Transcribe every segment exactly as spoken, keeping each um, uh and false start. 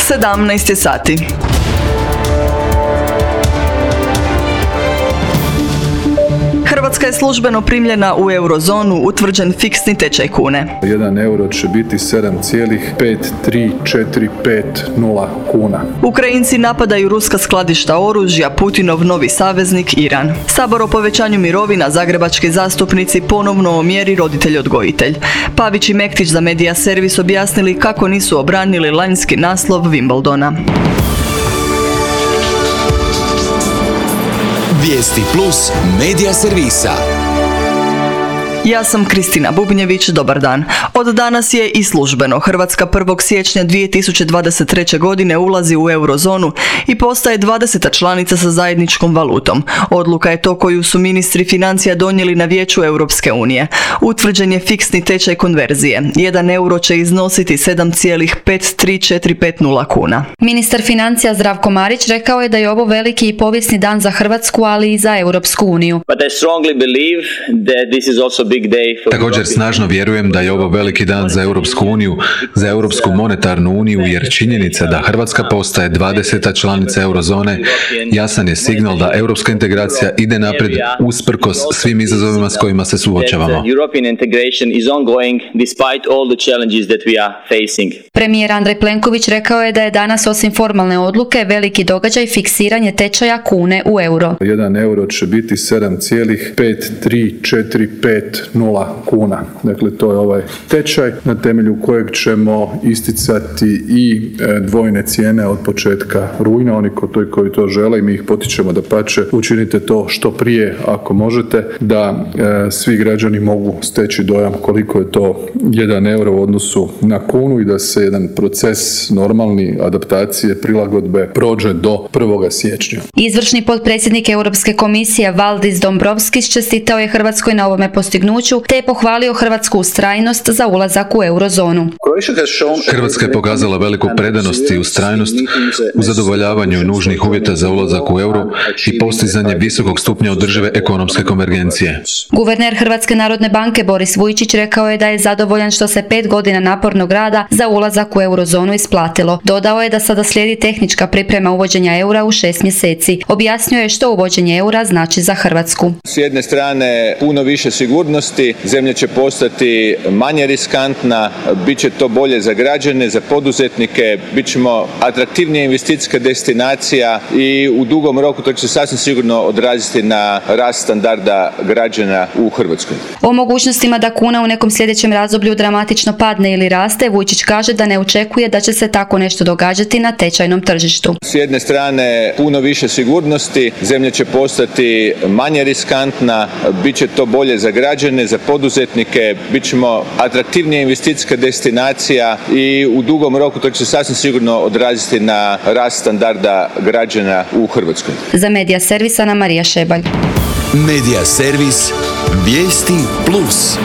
sedamnaest je sati. Hrvatska je službeno primljena u eurozonu, utvrđen fiksni tečaj kune. Jedan euro će biti sedam zarez pet tri četiri pet nula kuna. Ukrajinci napadaju ruska skladišta oružja, Putinov novi saveznik Iran. Sabor o povećanju mirovina, zagrebački zastupnici ponovno o mjeri roditelj-odgojitelj. Pavić i Mektić za Medija servis objasnili kako nisu obranili lanjski naslov Wimbledona. Vijesti plus Medija servisa. Ja sam Kristina Bubnjević, dobar dan. Od danas je i službeno. Hrvatska prvog siječnja dvije tisuće dvadeset treće. godine ulazi u eurozonu i postaje dvadeseta članica sa zajedničkom valutom. Odluka je to koju su ministri financija donijeli na Vijeću Europske unije. Utvrđen je fiksni tečaj konverzije. Jedan euro će iznositi sedam zarez pet tri četiri pet nula kuna. Ministar financija Zdravko Marić rekao je da je ovo veliki i povijesni dan za Hrvatsku, ali i za Europsku uniju. But I strongly believe that this is also big day for Također snažno vjerujem da je ovo veliki dan za Europsku uniju, za Europsku monetarnu uniju, jer činjenica da Hrvatska postaje dvadeseta članica eurozone jasan je signal da europska integracija ide naprijed usprkos svim izazovima s kojima se suočavamo. Premijer Andrej Plenković rekao je da je danas osim formalne odluke veliki događaj fiksiranje tečaja kune u euro. Jedan euro će biti sedam zarez pet tri četiri pet nula kuna. Dakle, to je ovaj tečaj na temelju kojeg ćemo isticati i dvojne cijene od početka rujna. Oni koji to žele i mi ih potičemo da pače, učinite to što prije ako možete, da e, svi građani mogu steći dojam koliko je to jedan euro u odnosu na kunu i da se jedan proces normalni adaptacije, prilagodbe prođe do prvog siječnja. Izvršni potpredsjednik Europske komisije Valdis Dombrovskis čestitao je Hrvatskoj na ovome postignuću te je pohvalio hrvatsku ustrajnost za ulazak u eurozonu. Hrvatska je pokazala veliku predanost i ustrajnost u zadovoljavanju nužnih uvjeta za ulazak u euro i postizanje visokog stupnja održive ekonomske konvergencije. Guverner Hrvatske narodne banke Boris Vujčić rekao je da je zadovoljan što se pet godina napornog rada za ulazak u eurozonu isplatilo. Dodao je da sada slijedi tehnička priprema uvođenja eura u šest mjeseci. Objasnio je što uvođenje eura znači za Hrvatsku. S jedne strane puno više sigurnosti, zemlja će postati manje riskantna, bit će to bolje za građane, za poduzetnike, bit ćemo atraktivnija investicijska destinacija i u dugom roku to će se sasvim sigurno odraziti na rast standarda građana u Hrvatskoj. O mogućnostima da kuna u nekom sljedećem razdoblju dramatično padne ili raste, Vujčić kaže da ne očekuje da će se tako nešto događati na tečajnom tržištu. S jedne strane puno više sigurnosti, zemlja će postati manje riskantna, bit će to bolje za građane, za poduzetnike, bit ćemo atraktivnija investicijska destinacija i u dugom roku to će se sasvim sigurno odraziti na rast standarda građana u Hrvatskoj. Za Medija servis Ana Marija Šebalj. Medija servis Vijesti plus.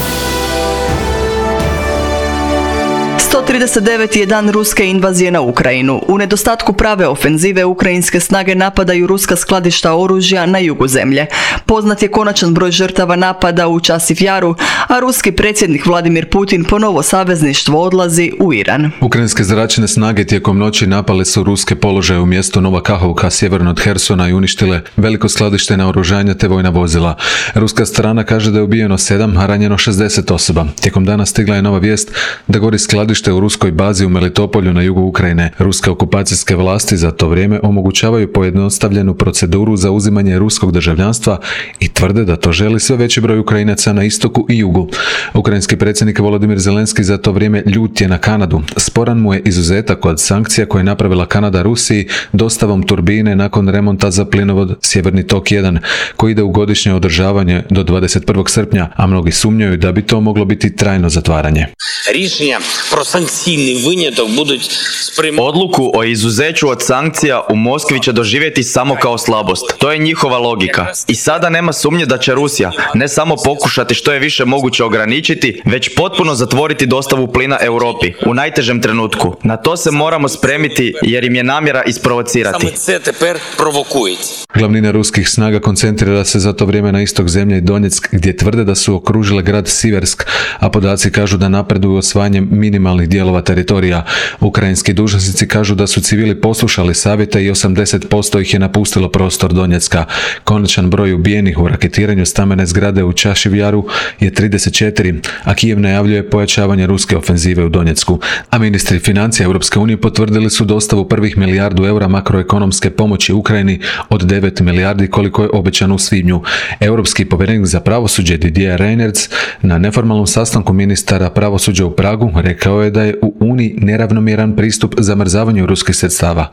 sto trideset deveti je dan ruske invazije na Ukrajinu. U nedostatku prave ofenzive ukrajinske snage napadaju ruska skladišta oružja na jugu zemlje. Poznat je konačan broj žrtava napada u Časiv Jaru, a ruski predsjednik Vladimir Putin po novo savezništvo odlazi u Iran. Ukrajinske zračne snage tijekom noći napale su ruske položaje u mjestu Nova Kahovka sjeverno od Hersona i uništile veliko skladište naoružanja te vojna vozila. Ruska strana kaže da je ubijeno sedam, a ranjeno šezdeset osoba. Tijekom dana stigla je nova vijest da gori skladište u ruskoj bazi u Melitopolju na jugu Ukrajine. Ruske okupacijske vlasti za to vrijeme omogućavaju pojednostavljenu proceduru za uzimanje ruskog državljanstva i tvrde da to želi sve veći broj Ukrajinaca na istoku i jugu. Ukrajinski predsjednik Volodymyr Zelenski za to vrijeme ljut je na Kanadu. Sporan mu je izuzetak od sankcija koje je napravila Kanada Rusiji dostavom turbine nakon remonta za plinovod Sjeverni tok jedan, koji ide u godišnje održavanje do dvadeset prvog srpnja, a mnogi sumnjaju da bi to moglo biti trajno zatvaranje. Odluku o izuzeću od sankcija u Moskvi će doživjeti samo kao slabost. To je njihova logika. I sada nema sumnje da će Rusija ne samo pokušati što je više moguće ograničiti, već potpuno zatvoriti dostavu plina Europi u najtežem trenutku. Na to se moramo spremiti jer im je namjera isprovocirati. Glavnina ruskih snaga koncentrira se za to vrijeme na istok zemlje i Donjeck, gdje tvrde da su okružile grad Siversk, a podaci kažu da napreduju osvajanjem minimalnih obalnih dijelova teritorija. Ukrajinski dužnosnici kažu da su civili poslušali savjete i osamdeset posto ih je napustilo prostor Donjecka. Konačan broj ubijenih u raketiranju stambene zgrade u Čašivjaru je trideset četiri, a Kijev najavljuje pojačavanje ruske ofenzive u Donjecku. A ministri financija Europske unije potvrdili su dostavu prvih milijardu eura makroekonomske pomoći Ukrajini od devet milijardi koliko je obećano u svibnju. Europski povjerenik za pravosuđe Didier Reynders na neformalnom sastanku ministara pravosuđa u Pragu rekao je da je u Uniji neravnomjeran pristup zamrzavanju ruskih sredstava.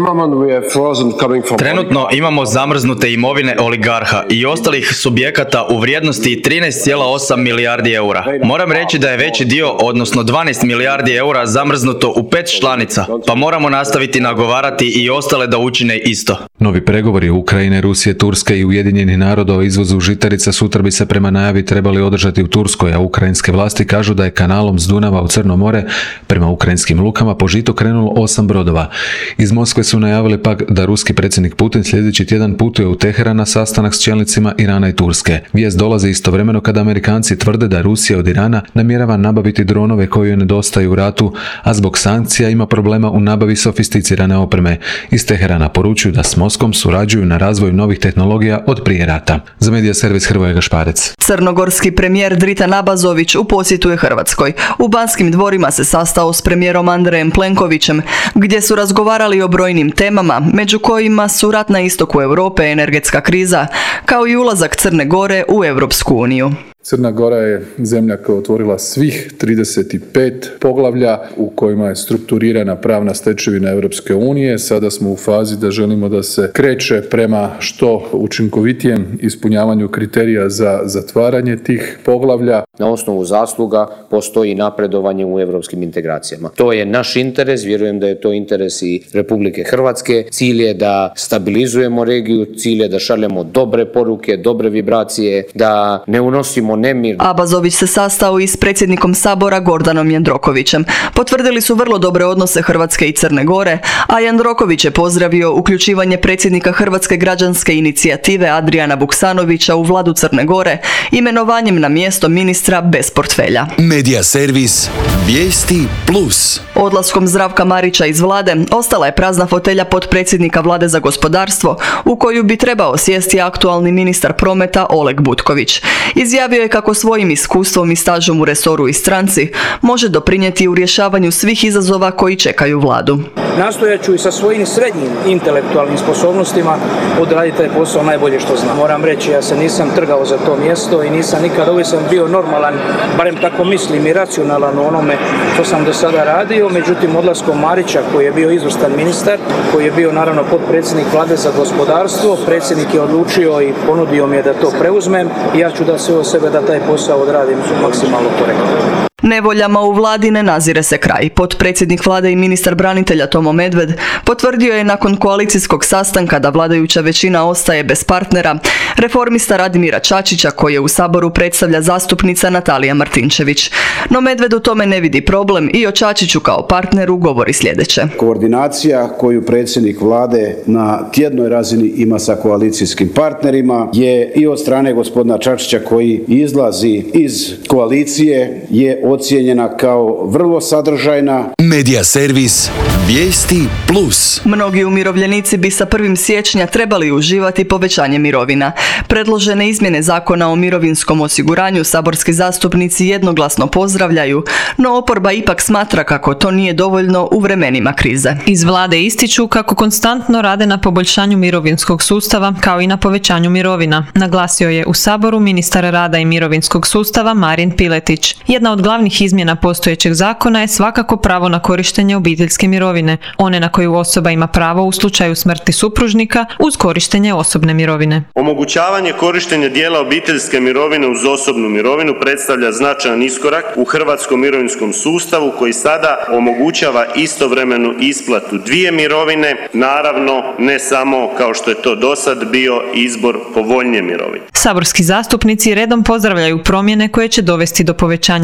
Trenutno imamo zamrznute imovine oligarha i ostalih subjekata u vrijednosti trinaest zarez osam milijardi eura. Moram reći da je veći dio, odnosno dvanaest milijardi eura, zamrznuto u pet članica, pa moramo nastaviti nagovarati i ostale da učine isto. Novi pregovori Ukrajine, Rusije, Turske i Ujedinjenih naroda o izvozu žitarica sutra bi se prema najavi trebali održati u Turskoj, a ukrajinske vlasti kažu da je kanalom s Dunava u Crno more prema ukrajinskim lukama po žito krenulo osam brodova. Iz Moskve su najavili pak da ruski predsjednik Putin sljedeći tjedan putuje u Teheran na sastanak s čelnicima Irana i Turske. Vijest dolazi istovremeno kada Amerikanci tvrde da Rusija od Irana namjerava nabaviti dronove koji joj nedostaju u ratu, a zbog sankcija ima problema u nabavi sofisticirane opreme. Iz Teherana poručuju da s Moskvom surađuju na razvoju novih tehnologija od prije rata. Za medija servis Hrvoje Gašparec. Crnogorski premijer Dritan Abazović u posjetu je Hrvatskoj. U Banskim dvorima se sastao s premijerom Andrejem Plenkovićem, gdje su razgovarali o brojnim temama, među kojima su rat na istoku Europe, energetska kriza, kao i ulazak Crne Gore u Europsku uniju. Crna Gora je zemlja koja je otvorila svih trideset pet poglavlja u kojima je strukturirana pravna stečevina Europske unije. Sada smo u fazi da želimo da se kreće prema što učinkovitijem ispunjavanju kriterija za zatvaranje tih poglavlja. Na osnovu zasluga postoji napredovanje u europskim integracijama. To je naš interes, vjerujem da je to interes i Republike Hrvatske. Cilj je da stabilizujemo regiju, cilj je da šaljemo dobre poruke, dobre vibracije, da ne unosimo nemir. Abazović se sastao i s predsjednikom Sabora Gordanom Jandrokovićem. Potvrdili su vrlo dobre odnose Hrvatske i Crne Gore, a Jandroković je pozdravio uključivanje predsjednika Hrvatske građanske inicijative Adriana Vuksanovića u vladu Crne Gore imenovanjem na mjesto ministra bez portfelja. Medija servis Vijesti Plus. Odlaskom Zdravka Marića iz vlade ostala je prazna fotelja potpredsjednika vlade za gospodarstvo u koju bi trebao sjesti aktualni ministar prometa Oleg Butković. Izjavio je kako svojim iskustvom i stažom u resoru i stranci može doprinijeti u rješavanju svih izazova koji čekaju vladu. Nastojat ću i sa svojim srednjim intelektualnim sposobnostima odraditi taj posao najbolje što znam. Moram reći, ja se nisam trgao za to mjesto i nisam nikad, uvijek sam bio normalan, barem tako mislim i racionalan u onome što sam do sada radio. Međutim, odlaskom Marića, koji je bio izvrstan ministar, koji je bio naravno potpredsjednik vlade za gospodarstvo, predsjednik je odlučio i ponudio mi je da to preuzmem i ja ću da sve od sebe da taj posao odradim maksimalno korektno. Nevoljama u vladi ne nazire se kraj. Potpredsjednik vlade i ministar branitelja Tomo Medved potvrdio je nakon koalicijskog sastanka da vladajuća većina ostaje bez partnera, reformista Radimira Čačića, koji je u Saboru predstavlja zastupnica Natalija Martinčević. No Medved u tome ne vidi problem i o Čačiću kao partneru govori sljedeće. Koordinacija koju predsjednik vlade na tjednoj razini ima sa koalicijskim partnerima je i od strane gospodina Čačića, koji izlazi iz koalicije, je ocijenjena kao vrlo sadržajna. Medija servis Vijesti Plus. Mnogi umirovljenici bi sa prvim siječnja trebali uživati povećanje mirovina. Predložene izmjene Zakona o mirovinskom osiguranju saborski zastupnici jednoglasno pozdravljaju, no oporba ipak smatra kako to nije dovoljno u vremenima krize. Iz vlade ističu kako konstantno rade na poboljšanju mirovinskog sustava kao i na povećanju mirovina, naglasio je u Saboru ministar rada i mirovinskog sustava Marin Piletić. Jedna od glavnih izmjena postojećeg zakona je svakako pravo na korištenje obiteljske mirovine, one na koju osoba ima pravo u slučaju smrti supružnika uz korištenje osobne mirovine. Omogućavanje korištenja dijela obiteljske mirovine uz osobnu mirovinu predstavlja značajan iskorak u hrvatskom mirovinskom sustavu koji sada omogućava istovremenu isplatu dvije mirovine, naravno ne samo kao što je to dosad bio izbor povoljnije mirovine. Saborski zastupnici redom pozdravljaju promjene koje će dovesti do povećanja mirovina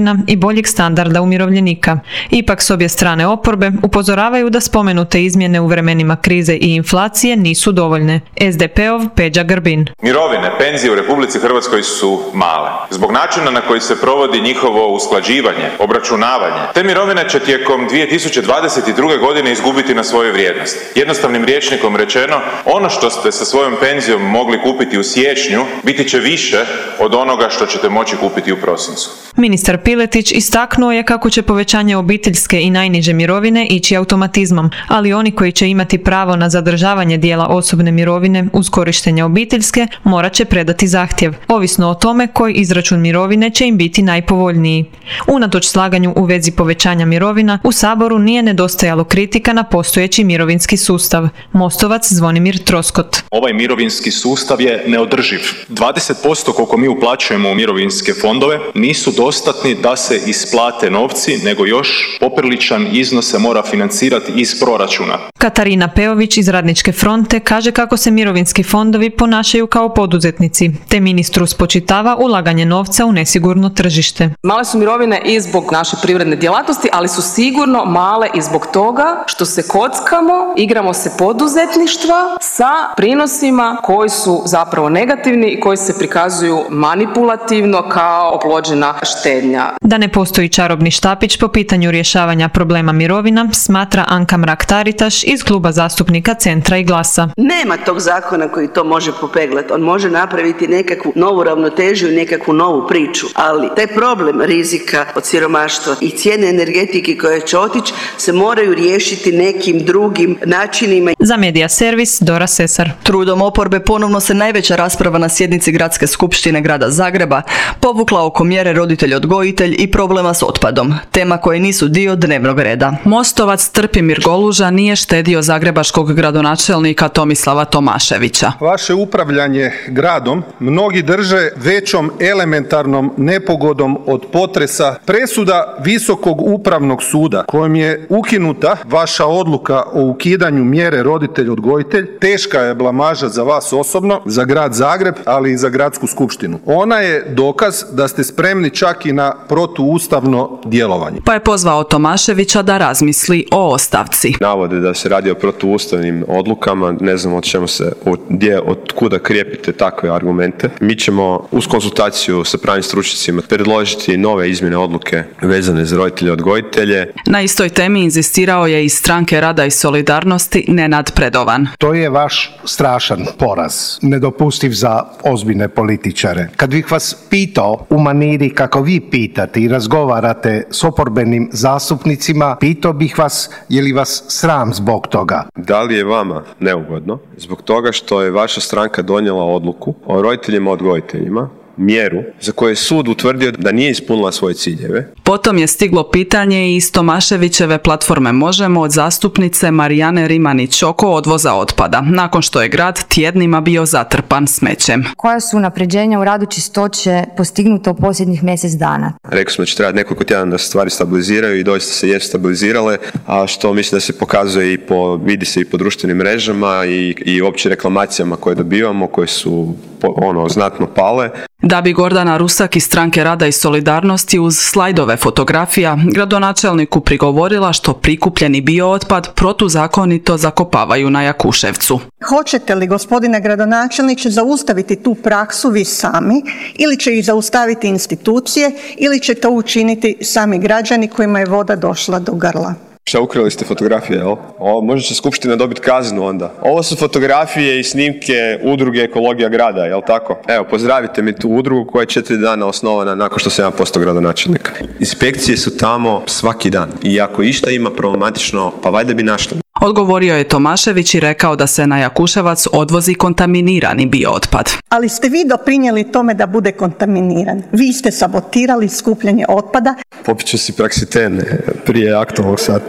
mirovina i boljeg standarda umirovljenika. Ipak s obje strane oporbe upozoravaju da spomenute izmjene u vremenima krize i inflacije nisu dovoljne. es de peov Peđa Grbin. Mirovine, penzije u Republici Hrvatskoj su male. Zbog načina na koji se provodi njihovo usklađivanje, obračunavanje, te mirovine će tijekom dvije tisuće dvadeset druge. godine izgubiti na svojoj vrijednosti. Jednostavnim rječnikom rečeno, ono što ste sa svojom penzijom mogli kupiti u siječnju, biti će više od onoga što ćete moći kupiti u prosincu. Ministar Piletić istaknuo je kako će povećanje obiteljske i najniže mirovine ići automatizmom, ali oni koji će imati pravo na zadržavanje dijela osobne mirovine uz korištenje obiteljske morat će predati zahtjev, ovisno o tome koji izračun mirovine će im biti najpovoljniji. Unatoč slaganju u vezi povećanja mirovina, u Saboru nije nedostajalo kritika na postojeći mirovinski sustav. Mostovac Zvonimir Troskot. Ovaj mirovinski sustav je neodrživ. dvadeset posto koliko mi uplaćujemo u mirovinske fondove nisu dostatni da se isplate novci, nego još popriličan iznos se mora financirati iz proračuna. Katarina Peović iz Radničke fronte kaže kako se mirovinski fondovi ponašaju kao poduzetnici, te ministru spočitava ulaganje novca u nesigurno tržište. Male su mirovine i zbog naše privredne djelatnosti, ali su sigurno male i zbog toga što se kockamo, igramo se poduzetništva sa prinosima koji su zapravo negativni i koji se prikazuju manipulativno kao oplođena štednja. Da ne postoji čarobni štapić po pitanju rješavanja problema mirovina, smatra Anka Mrak-Taritaš iz kluba zastupnika Centra i Glasa. Nema tog zakona koji to može popeglati. On može napraviti nekakvu novu ravnotežu i nekakvu novu priču, ali taj problem rizika od siromaštva i cijene energetike koje će otići se moraju riješiti nekim drugim načinima. Za Medija servis Dora Sesar. Trudom oporbe ponovno se najveća rasprava na sjednici Gradske skupštine Grada Zagreba povukla oko mjere roditelj-odgojitelj i problema s otpadom, tema koje nisu dio dnevnog reda. Mostovac Trpimir Goluža nije štedio zagrebačkog gradonačelnika Tomislava Tomaševića. Vaše upravljanje gradom mnogi drže većom elementarnom nepogodom od potresa. Presuda Visokog upravnog suda kojom je ukinuta vaša odluka o ukidanju mjere roditelj-odgojitelj teška je blamaža za vas osobno, za grad Zagreb, ali i za gradsku skupštinu. Ona je dokaz da ste spremni čak i na protuustavno djelovanje. Pa je pozvao Tomaševića da razmisli o ostavci. Navode da se radi o protuustavnim odlukama, ne znam od čemu se, gdje, od kuda krijepite takve argumente. Mi ćemo uz konzultaciju sa pravnim stručnjacima predložiti nove izmjene odluke vezane za roditelje odgojitelje. Na istoj temi inzistirao je iz Stranke rada i solidarnosti Nenad Predovan. To je vaš strašan poraz, nedopustiv za ozbiljne političare. Kad bih vas pitao u maniri kako vi pitate i razgovarate s oporbenim zastupnicima, pitao bih vas je li vas sram zbog toga? Da li je vama neugodno zbog toga što je vaša stranka donijela odluku o roditeljima odgojiteljima, mjeru za koju je sud utvrdio da nije ispunila svoje ciljeve? Potom je stiglo pitanje iz Tomaševićeve platforme Možemo od zastupnice Marijane Rimanić oko odvoza otpada, nakon što je grad tjednima bio zatrpan smećem. Koja su unapređenja u radu čistoće postignuta u posljednjih mjesec dana? Rekli smo da će trebati nekoliko tjedana da se stvari stabiliziraju i doista se jesu stabilizirale, a što mislim da se pokazuje i po, vidi se i po društvenim mrežama i, i opće reklamacijama koje dobivamo, koje su ono znatno pale. Da bi Gordana Rusak iz Stranke rada i solidarnosti uz slajdove fotografija gradonačelniku prigovorila što prikupljeni biootpad protuzakonito zakopavaju na Jakuševcu. Hoćete li, gospodine gradonačelniče, zaustaviti tu praksu vi sami ili će ih zaustaviti institucije ili će to učiniti sami građani kojima je voda došla do grla? Šta, ukrali ste fotografije, jel? O, možda će skupština dobiti kaznu onda. Ovo su fotografije i snimke udruge Ekologija grada, jel tako? Evo, pozdravite mi tu udrugu koja je četiri dana osnovana nakon što sam ja postao gradonačelnik. Inspekcije su tamo svaki dan i ako išta ima problematično, pa valjda bi našli. Odgovorio je Tomašević i rekao da se na Jakuševac odvozi kontaminirani biootpad. Ali ste vi doprinijeli tome da bude kontaminiran. Vi ste sabotirali skupljanje otpada. Popit ću si praksitene prije aktualnog sata.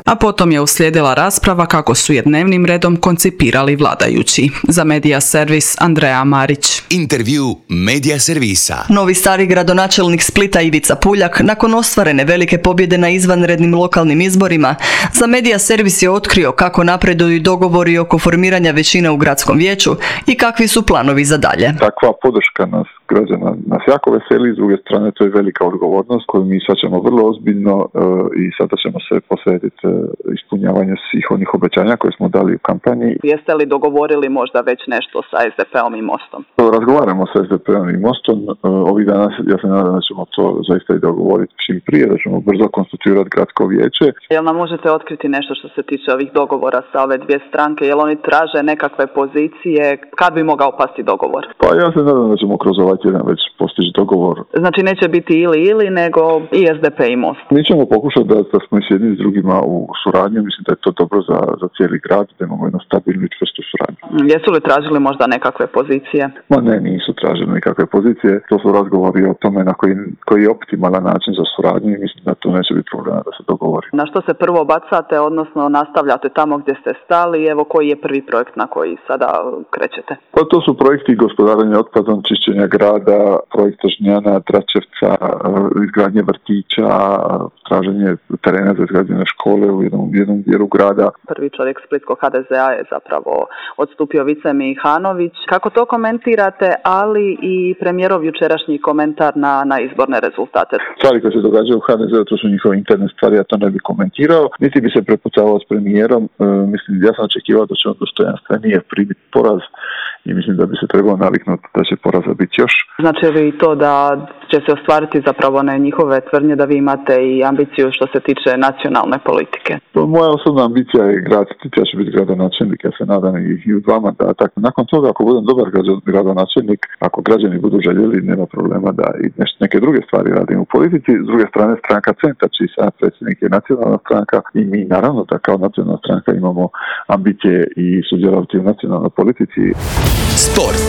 A potom je uslijedila rasprava kako su je dnevnim redom koncipirali vladajući. Za Medija servis Andreja Marić. Intervju Medija servisa. Novi stari gradonačelnik Splita Ivica Puljak, nakon ostvarene velike pobjede na izvanrednim lokalnim izborima, za Medija servis je otkrio kako napreduju dogovori oko formiranja većine u gradskom vijeću i kakvi su planovi za dalje. Takva podrška nas građana nas jako veseli, s druge strane to je velika odgovornost koju mi shvaćamo vrlo ozbiljno e, i sada ćemo se posvetiti e, ispunjavanju svih onih obećanja koje smo dali u kampanji. Jeste li dogovorili možda već nešto sa es de pe-om i Mostom? Razgovaramo sa es de pe-om i Mostom. E, ovih dana ja se nadam da ćemo to zaista i dogovoriti čim prije, da ćemo brzo konstituirati gradsko vijeće. Jel nam možete otkriti nešto što se tiče ovih dogovora sa ove dvije stranke? Jel oni traže nekakve pozicije? Kad bi mogao pasti dogovor? Pa ja se nadam da ćemo kroz ovaj tjedan već postići dogovor. Znači neće biti ili ili, nego i es de pe i Most. Mi ćemo pokušati da, da smo i s jednim s drugima u suradnji. Mislim da je to dobro za, za cijeli grad, da imamo jednu stabilnu i čvrstu suradnju. Jesu li tražili možda nekakve pozicije? Ma ne, nisu tražili nekakve pozicije. To su razgovori o tome na koji, koji je optimalan način za suradnju i mislim da tu neće biti problema da se dogovori. Na što se prvo bacate, odnosno nastavljate tamo gdje ste stali? Evo, koji je prvi projekt na koji sada krećete? Pa to su projekti gospodarenja otpadom, čišćenja grada, projekt Žnjana, Dračevca, izgradnje vrtića, traženje terena za izgrađene škole u jednom, jednom dijelu grada. Prvi čovjek splitskog ha de ze a je zapravo odstupio Vice Mihanović. Kako to komentirate, ali i premijerov jučerašnji komentar na, na izborne rezultate? Stvari koje se događaju u ha de ze u, to su njihove interne stvari, ja to ne bi komentirao, niti bi se prepucavao s premijerom. E, mislim, ja sam očekivao da će on dostojanstvenije primiti poraz i mislim da bi se trebao naviknuti da će poraza biti još. Znači li to da će se ostvariti zapravo one njihove tvrdnje da vi imate i ambiciju što se tiče nacionalne politike? To moja osobna ambicija je grad, ja ću biti gradonačelnik, ja se nadam i, i u dva mandata. Nakon toga, ako budem dobar gradonačelnik, ako građani budu željeli, nema problema da i nešto, neke druge stvari radim u politici. S druge strane, stranka Centar, čiji sam predsjednik, je nacionalna stranka i mi naravno da kao nacionalna stranka imamo ambicije i sudjelovati u nacionalnoj politici. Sport.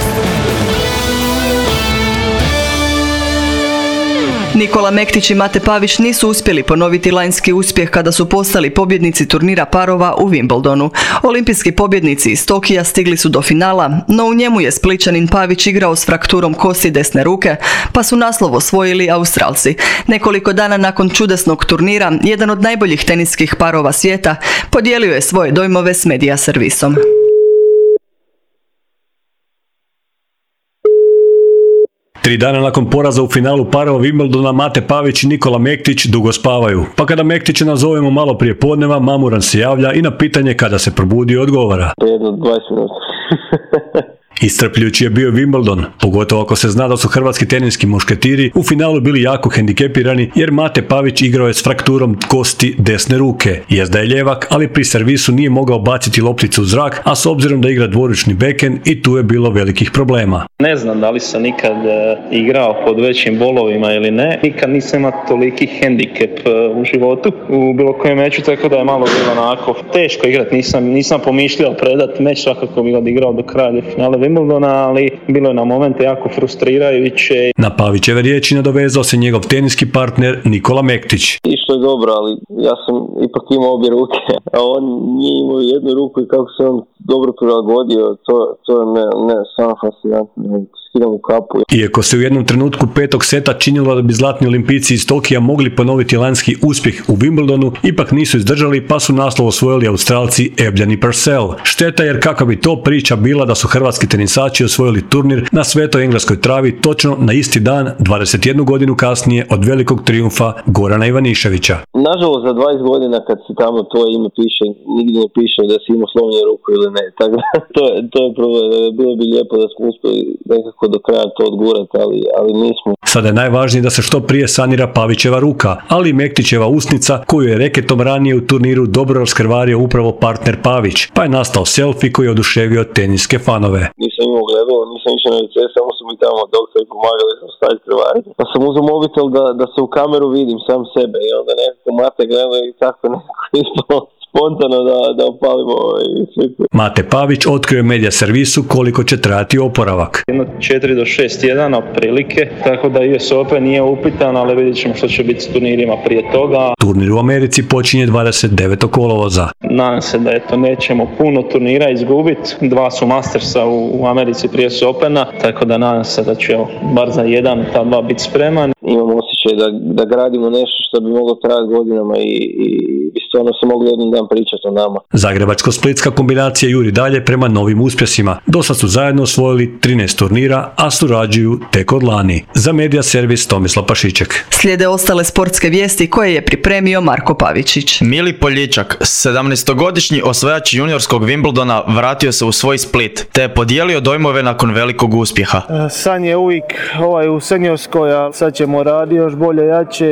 Nikola Mektić i Mate Pavić nisu uspjeli ponoviti lanjski uspjeh kada su postali pobjednici turnira parova u Wimbledonu. Olimpijski pobjednici iz Tokija stigli su do finala, no u njemu je Splićanin Pavić igrao s frakturom kosti desne ruke, pa su naslov osvojili Australci. Nekoliko dana nakon čudesnog turnira, jedan od najboljih teniskih parova svijeta podijelio je svoje dojmove s Medija servisom. Tri dana nakon poraza u finalu parova Wimbledona Mate Pavić i Nikola Mektić dugo spavaju. Pa kada Mektića nazovemo malo prije podneva, mamuran se javlja i na pitanje kada se probudi odgovara. Jedno dvadeset minuta. Iscrpljujući je bio Wimbledon, pogotovo ako se zna da su hrvatski teniski mušketiri u finalu bili jako hendikepirani jer Mate Pavić igrao je s frakturom kosti desne ruke. Jest da je ljevak, ali pri servisu nije mogao baciti lopticu u zrak, a s obzirom da igra dvoručni backhand i tu je bilo velikih problema. Ne znam da li sam nikad e, igrao pod većim bolovima ili ne. Nikad nisam imao toliki hendikep e, u životu u bilo kojem meču, tako da je malo bilo onako teško igrati. Nisam, nisam pomišljao predati meč svakako bi odigrao do kraja do finale Wimbledona, ali bilo je na momente jako frustrirajuće. Na Pavićeve riječi nadovezao se njegov teniski partner Nikola Mektić. Išlo je dobro, ali ja sam ipak imao obje ruke, a on nije imao jednu ruku i kako se on dobro prilagodio, to, to je ne, ne, samo fascinantno. U kapu. Iako se u jednom trenutku petog seta činilo da bi zlatni olimpijci iz Tokija mogli ponoviti lanjski uspjeh u Wimbledonu, ipak nisu izdržali pa su naslov osvojili Australci Ebljan i Purcell. Šteta jer kakva bi to priča bila da su hrvatski tenisači osvojili turnir na svetoj engleskoj travi točno na isti dan, dvadeset jednu godinu kasnije od velikog trijumfa Gorana Ivaniševića. Nažalost za dvadeset godina kad si tamo to ime piše, nigdje ne piše da si imao slomljenu ruku ili ne. Tako da to je, to je problem. Bilo bi lijepo da smo uspjeli nekako do kraja to odgurati, ali, ali nismo. Sada je najvažnije da se što prije sanira Pavićeva ruka, ali i Mektićeva usnica koju je reketom ranije u turniru dobro raskrvario upravo partner Pavić, pa je nastao selfie koji je oduševio teniske fanove. Nisam imao gledalo, nisam išao na lice, samo su mi tamo doktori pomagali sam staviti krvariti. Pa sam uzeo mobitel da, da se u kameru vidim sam sebe i onda nekako Mate gleda i tako nekako ispalo spontano da, da opalimo ovaj sliku. Mate Pavić otkrio je Medija servisu koliko će trajati oporavak. Jedno četiri do šest tjedana prilike, tako da U S Open nije upitan, ali vidjet ćemo što će biti s turnirima prije toga. Turnir u Americi počinje dvadeset devetog kolovoza. Nadam se da eto nećemo puno turnira izgubiti. Dva su Mastersa u, u Americi prije S Opena, tako da nadam se da će evo, bar za jedan ta dva biti spreman. Imamo osjećaj da, da gradimo nešto što bi moglo trajati godinama i, i, i stvarno se mogli jednom dan pričati o nama. Zagrebačko-splitska kombinacija juri dalje prema novim uspjesima. Dosad su zajedno osvojili trinaest turnira, a surađuju tek od lani. Za Medija servis Tomislav Pašiček. Slijede ostale sportske vijesti koje je pripremio Marko Pavičić. Mili Poljičak, sedamnaestogodišnji osvajač juniorskog Wimbledona, vratio se u svoj Split, te je podijelio dojmove nakon velikog uspjeha. San je uvijek ovaj u seniorskoj, a sad ćemo raditi još bolje, jače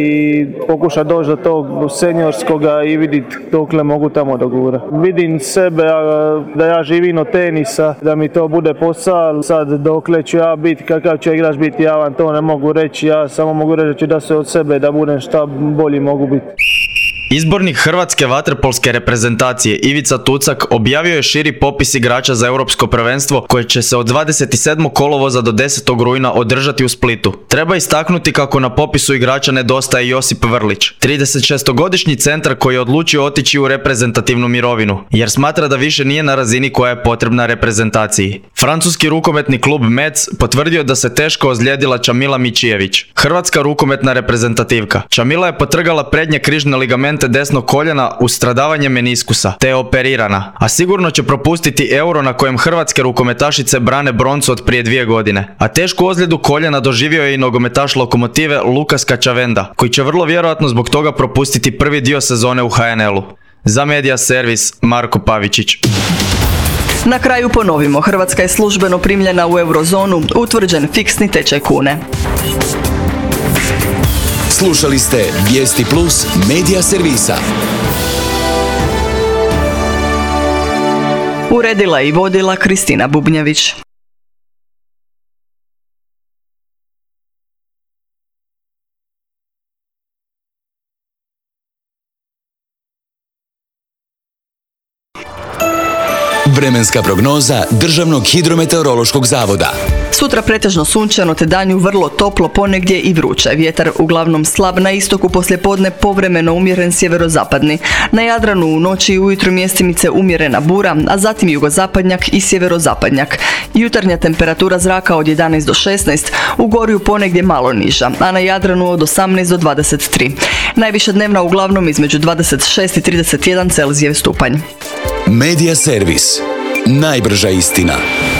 i pokušati doći do tog seniorskoga i vidjeti dokle mogu tamo dogura. Vidim sebe da ja živim od tenisa, da mi to bude posao, sad dokle ću ja biti, kakav ću igrač biti, ja vam to ne mogu reći, ja samo mogu reći da se od sebe da budem šta bolji mogu biti. Izbornik hrvatske vaterpolske reprezentacije Ivica Tucak objavio je širi popis igrača za europsko prvenstvo koje će se od dvadeset sedmog kolovoza do desetog rujna održati u Splitu. Treba istaknuti kako na popisu igrača nedostaje Josip Vrlić, tridesetšestogodišnji centar koji je odlučio otići u reprezentativnu mirovinu, jer smatra da više nije na razini koja je potrebna reprezentaciji. Francuski rukometni klub Metz potvrdio da se teško ozlijedila Čamila Mičijević, hrvatska rukometna reprezentativka. Čamila je potrgala prednje križne ligamente desnog koljena uz stradavanje meniskusa, te je operirana, a sigurno će propustiti Euro na kojem hrvatske rukometašice brane broncu od prije dvije godine. A tešku ozljedu koljena doživio je i nogometaš Lokomotive Lukas Kačavenda, koji će vrlo vjerojatno zbog toga propustiti prvi dio sezone u H N L-u. Za Medija servis Marko Pavičić. Na kraju ponovimo, Hrvatska je službeno primljena u eurozonu, utvrđen fiksni tečaj kune. Slušali ste Vijesti Plus Medija servisa. Uredila i vodila Kristina Bubnjević. Vremenska prognoza Državnog hidrometeorološkog zavoda. Sutra pretežno sunčano te danju vrlo toplo, ponegdje i vruće. Vjetar uglavnom slab, na istoku poslijepodne povremeno umjeren sjeverozapadni. Na Jadranu u noći i ujutro mjestimice umjerena bura, a zatim jugozapadnjak i sjeverozapadnjak. Jutarnja temperatura zraka od jedanaest do šesnaest, u Gorju ponegdje malo niža, a na Jadranu od osamnaest do dvadeset tri. Najviša dnevna uglavnom između dvadeset šest i trideset jedan Celzijev stupanj. Medija servis. Najbrža istina.